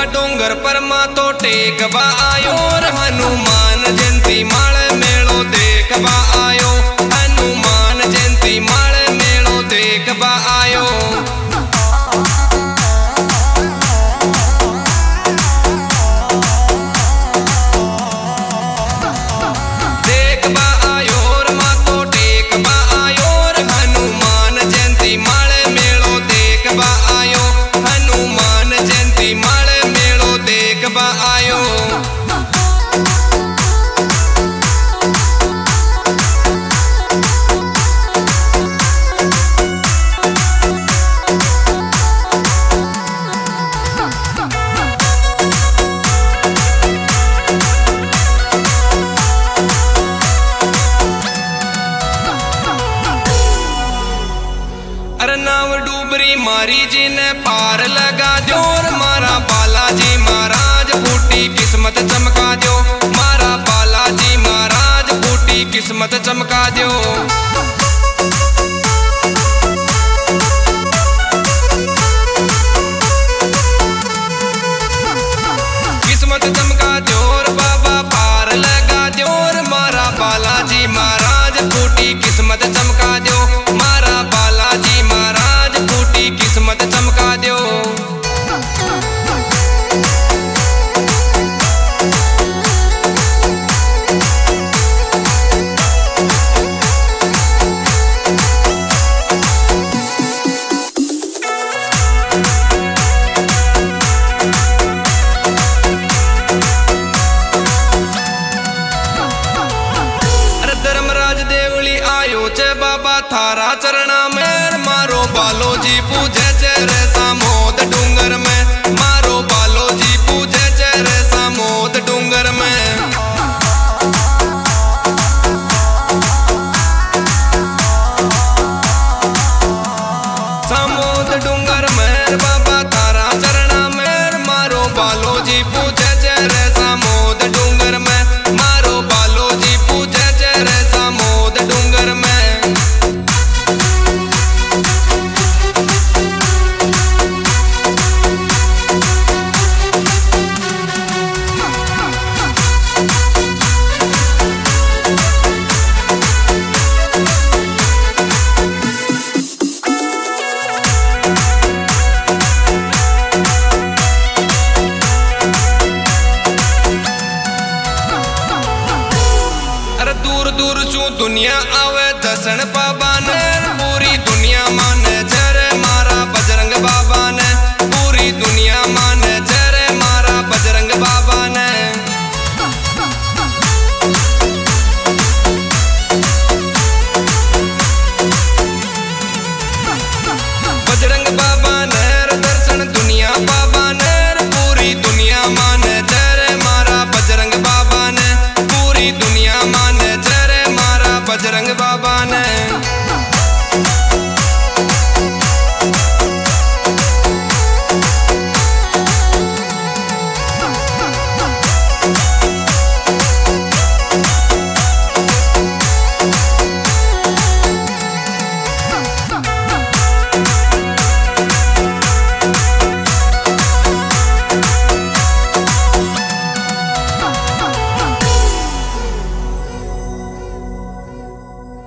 डोंगर पर मा तो टेकबा आयो और हनुमान जयंती माल मेलो देखबा आयो। हनुमान जयंती माल मेलो देखबा आयो। देखबा आयो और मा तो टेकबा आयो और हनुमान जयंती माल मेलो देखबा आयो। हनुमान जयंती माल मेलो देखबा आयो। अरे नाव डूबरी मारी जी ने पार लगा दो और मारा बालाजी महाराज फूटी किस्मत चमका दो। मारा बालाजी महाराज फूटी किस्मत चमका दो। किस्मत चमका दो और बाबा पार लगा दो और मारा बालाजी महाराज फूटी किस्मत चमका दो। मारा बालाजी महाराज फूटी किस्मत चमका दो। बाबा थारा चरणा में मारो बालोजी पूजे चेरे सामोद डूंगर में। मारो बालोजी पूजे चेरे सामोद डूंगर में। सामोद डूंगर में बाबा थारा चरणा में मारो बालोजी पूजे चेरे सामोद डूंगर में। मारो बालोजी पूजे चेरे सामोद डूंगर में। दूर दूर चू दुनिया आवे दर्शन बाबा ने। पूरी दुनिया माने जरे मारा बजरंग बाबा ने। पूरी दुनिया माने जरे मारा बजरंग बाबा ने। बजरंग बाबा ने दर्शन दुनिया बाबा ने। पूरी दुनिया माने जरे मारा बजरंग बाबा ने। पूरी दुनिया माने जरे मारा बजरंग बाबा ने।